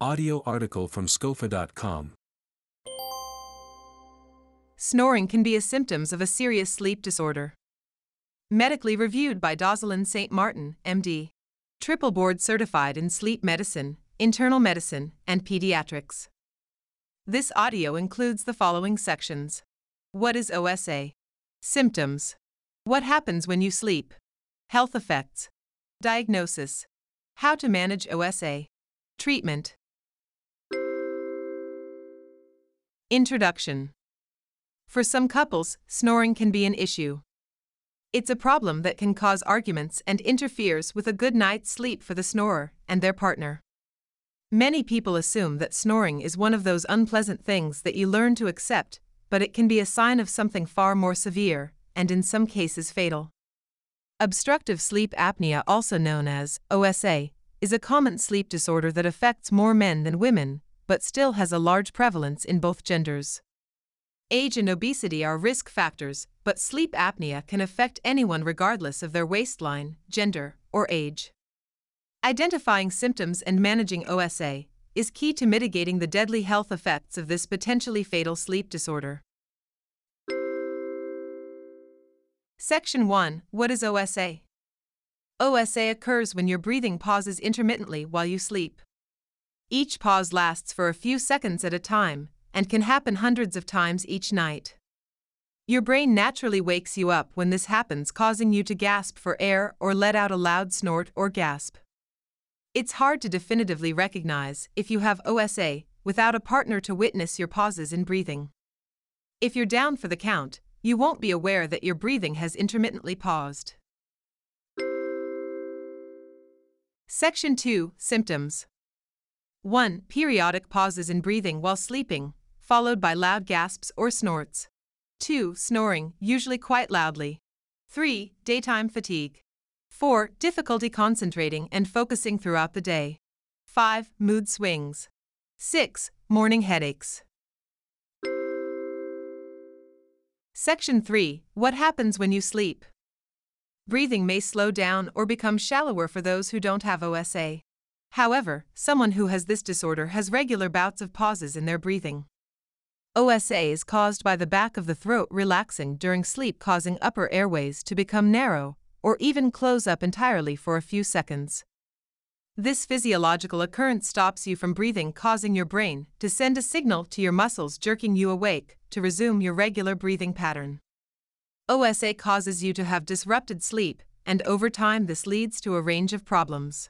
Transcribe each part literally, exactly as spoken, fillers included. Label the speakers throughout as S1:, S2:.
S1: Audio article from scofa dot com.
S2: Snoring can be a symptom of a serious sleep disorder. Medically reviewed by Dozalin Saint Martin, M D. Triple board certified in sleep medicine, internal medicine, and pediatrics. This audio includes the following sections. What is O S A? Symptoms. What happens when you sleep? Health effects. Diagnosis. How to manage O S A. Treatment. Introduction. For some couples, snoring can be an issue. It's a problem that can cause arguments and interferes with a good night's sleep for the snorer and their partner. Many people assume that snoring is one of those unpleasant things that you learn to accept, but it can be a sign of something far more severe, and in some cases fatal. Obstructive sleep apnea, also known as O S A, is a common sleep disorder that affects more men than women, but still has a large prevalence in both genders. Age and obesity are risk factors, but sleep apnea can affect anyone regardless of their waistline, gender, or age. Identifying symptoms and managing O S A is key to mitigating the deadly health effects of this potentially fatal sleep disorder. Section one. What is O S A? O S A occurs when your breathing pauses intermittently while you sleep. Each pause lasts for a few seconds at a time and can happen hundreds of times each night. Your brain naturally wakes you up when this happens, causing you to gasp for air or let out a loud snort or gasp. It's hard to definitively recognize if you have O S A without a partner to witness your pauses in breathing. If you're down for the count, you won't be aware that your breathing has intermittently paused. Section two. Symptoms. one. Periodic pauses in breathing while sleeping, followed by loud gasps or snorts. two. Snoring, usually quite loudly. three. Daytime fatigue. four. Difficulty concentrating and focusing throughout the day. five. Mood swings. six. Morning headaches. Section three. What happens when you sleep? Breathing may slow down or become shallower for those who don't have O S A. However, someone who has this disorder has regular bouts of pauses in their breathing. O S A is caused by the back of the throat relaxing during sleep, causing upper airways to become narrow or even close up entirely for a few seconds. This physiological occurrence stops you from breathing, causing your brain to send a signal to your muscles, jerking you awake to resume your regular breathing pattern. O S A causes you to have disrupted sleep, and over time this leads to a range of problems.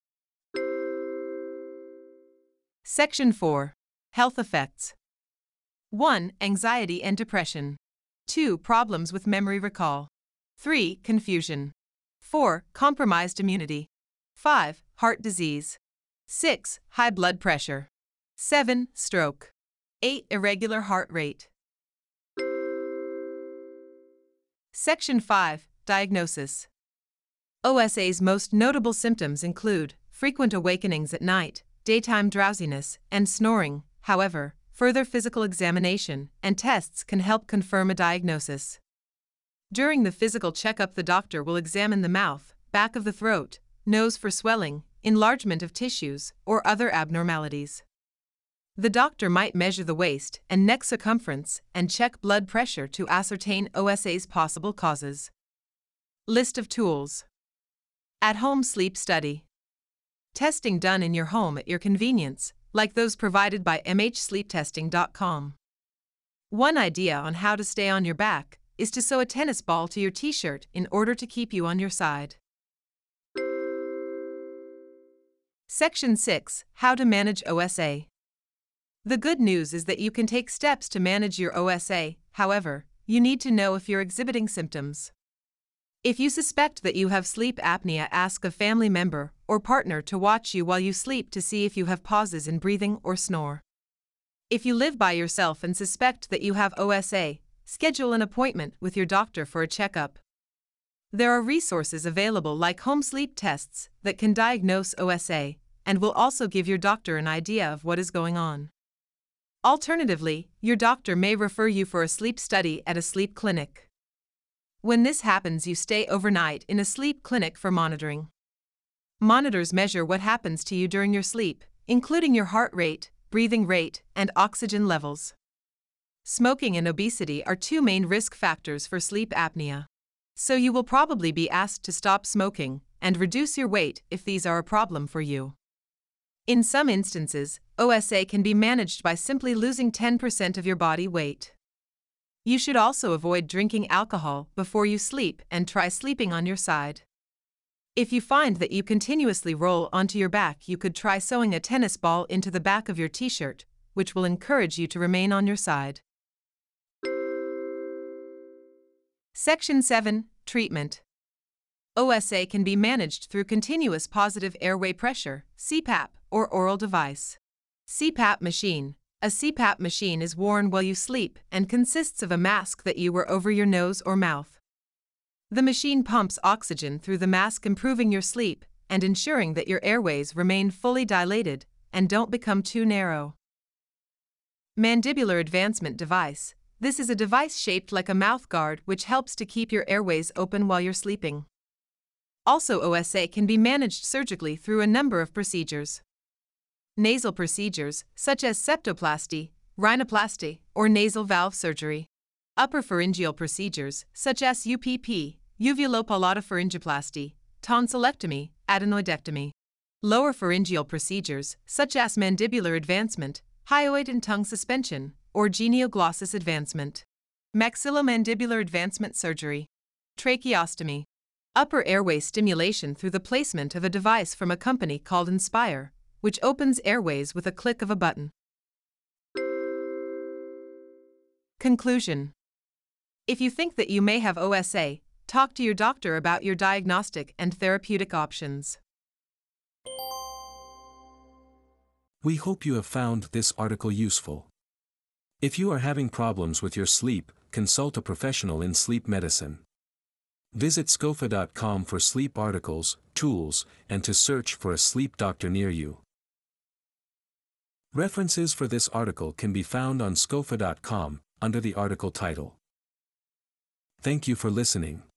S2: Section four. Health effects. one. Anxiety and depression. two. Problems with memory recall. three. Confusion. four. Compromised immunity. five. Heart disease. six. High blood pressure. seven. Stroke. eight. Irregular heart rate. Section five. Diagnosis. O S A's most notable symptoms include frequent awakenings at night, daytime drowsiness, and snoring. However, further physical examination and tests can help confirm a diagnosis. During the physical checkup, the doctor will examine the mouth, back of the throat, nose for swelling, enlargement of tissues, or other abnormalities. The doctor might measure the waist and neck circumference and check blood pressure to ascertain O S A's possible causes. List of tools. At-home sleep study. Testing done in your home at your convenience, like those provided by m h sleep testing dot com. One idea on how to stay on your back is to sew a tennis ball to your t-shirt in order to keep you on your side. Section six. How to manage O S A. The good news is that you can take steps to manage your O S A. However, you need to know if you're exhibiting symptoms. If you suspect that you have sleep apnea, ask a family member or partner to watch you while you sleep to see if you have pauses in breathing or snore. If you live by yourself and suspect that you have O S A, schedule an appointment with your doctor for a checkup. There are resources available like home sleep tests that can diagnose O S A and will also give your doctor an idea of what is going on. Alternatively, your doctor may refer you for a sleep study at a sleep clinic. When this happens, you stay overnight in a sleep clinic for monitoring. Monitors measure what happens to you during your sleep including your heart rate, breathing rate, and oxygen levels. Smoking and obesity are two main risk factors for sleep apnea. So you will probably be asked to stop smoking and reduce your weight if these are a problem for you. In some instances, O S A can be managed by simply losing ten percent of your body weight. You should also avoid drinking alcohol before you sleep and try sleeping on your side. If you find that you continuously roll onto your back, you could try sewing a tennis ball into the back of your t-shirt, which will encourage you to remain on your side. Section seven. Treatment. O S A can be managed through continuous positive airway pressure, C PAP, or oral device. C PAP machine. A C PAP machine is worn while you sleep and consists of a mask that you wear over your nose or mouth. The machine pumps oxygen through the mask, improving your sleep and ensuring that your airways remain fully dilated and don't become too narrow. Mandibular advancement device. This is a device shaped like a mouth guard which helps to keep your airways open while you're sleeping. Also, O S A can be managed surgically through a number of procedures. Nasal procedures, such as septoplasty, rhinoplasty, or nasal valve surgery. Upper pharyngeal procedures, such as U P P, uvulopalato-pharyngoplasty, tonsillectomy, adenoidectomy. Lower pharyngeal procedures, such as mandibular advancement, hyoid and tongue suspension, or genioglossus advancement. Maxillomandibular advancement surgery. Tracheostomy. Upper airway stimulation through the placement of a device from a company called Inspire, which opens airways with a click of a button. Conclusion. If you think that you may have O S A, talk to your doctor about your diagnostic and therapeutic options.
S1: We hope you have found this article useful. If you are having problems with your sleep, consult a professional in sleep medicine. Visit scofa dot com for sleep articles, tools, and to search for a sleep doctor near you. References for this article can be found on scofa dot com, under the article title. Thank you for listening.